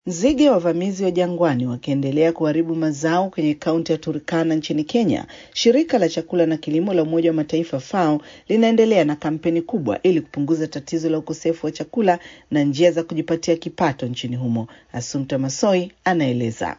Nzige wavamizi wa jangwani wakiendelea kuharibu mazao kwenye kaunti ya Turkana nchini Kenya, shirika la chakula na kilimo la Umoja wa Mataifa FAO linaendelea na kampeni kubwa ili kupunguza tatizo la ukosefu wa chakula na njia za kujipatia kipato nchini humo. Assumpta Massoi anaeleza.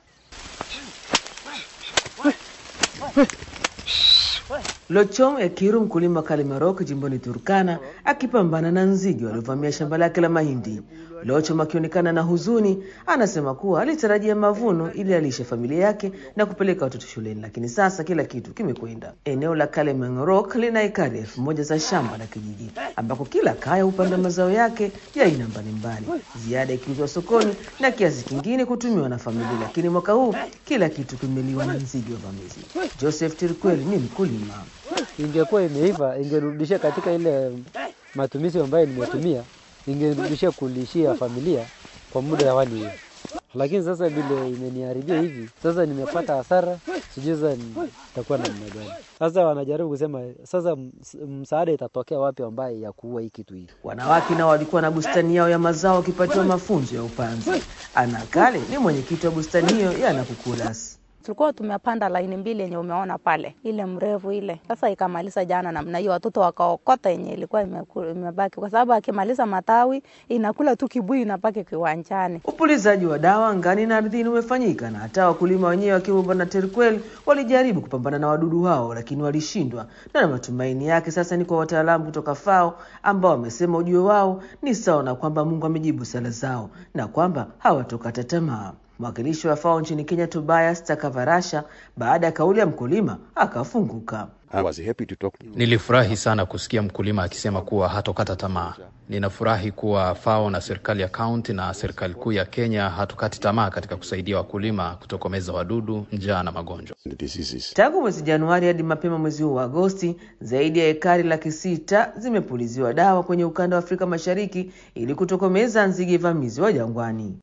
Lochom Ekiru, mkulima Kalimarok jimboni Turkana, akipambana na nzige waliovamia shamba lake la mahindi. Lochom akionekana na huzuni, anasema kuwa alitarajia mavuno ili alishe familia yake na kupeleka watoto shuleni, lakini sasa kila kitu kimekwenda. Eneo la Kalimarok lina ekari 1000 za shamba la kijiji, ambako kila kaya hupanda mazao yake ya aina mbalimbali, ziada ikiuzwa sokoni na kiasi kingine kutumiwa na familia, lakini mwaka huu kila kitu kimeliwa na nzige wavamizi. Joseph Tirkweli ni mkulima. Ingekuwa imeiva ingerudisha katika ile matumizi ambayo nimetumia, ingerudisha kulishia familia kwa muda ya wali. Lakini sasa vile imeniharibia hivi, sasa nimepata hasara, sijui sasa nitakuwa na namna gani. Sasa wanajaribu kusema sasa msaada itatokea wapi ambaye ya kuua hii kitu hii. Wanawake nao walikuwa na bustani yao ya mazao wakipatiwa mafunzo ya upanzi. Anakale ni mwenyekiti wa bustani hiyo ya Nakukulas. Tulikuwa tumepanda laini mbili yenye umeona pale, ile mrefu ile. Sasa ikamaliza jana na hiyo watoto wakaokota yenye ilikuwa imebaki, kwa sababu akimaliza matawi inakula tu kibuyu inapaki kiwanjani. Upulizaji wa dawa angani na ardhini umefanyika, na hata wakulima wenyewe wakiwa Bwana Tirkweli walijaribu kupambana na wadudu hao, lakini walishindwa. Na matumaini yake sasa ni kwa wataalamu kutoka FAO ambao wamesema ujio wao ni sawa na kwamba Mungu amejibu sala zao na kwamba hawatokata tamaa. Mwakilishi wa FAO nchini Kenya Tobias Takavarasha, baada ya kauli ya mkulima akafunguka. Nilifurahi sana kusikia mkulima akisema kuwa hatokata tamaa. Ninafurahi kuwa FAO na serikali ya kaunti na serikali kuu ya Kenya hatukati tamaa katika kusaidia wakulima kutokomeza wadudu, njaa na magonjwa. Tangu mwezi Januari hadi mapema mwezi huu wa Agosti, zaidi ya ekari 600 zimepuliziwa dawa kwenye ukanda wa Afrika Mashariki ili kutokomeza nzige vamizi wa jangwani.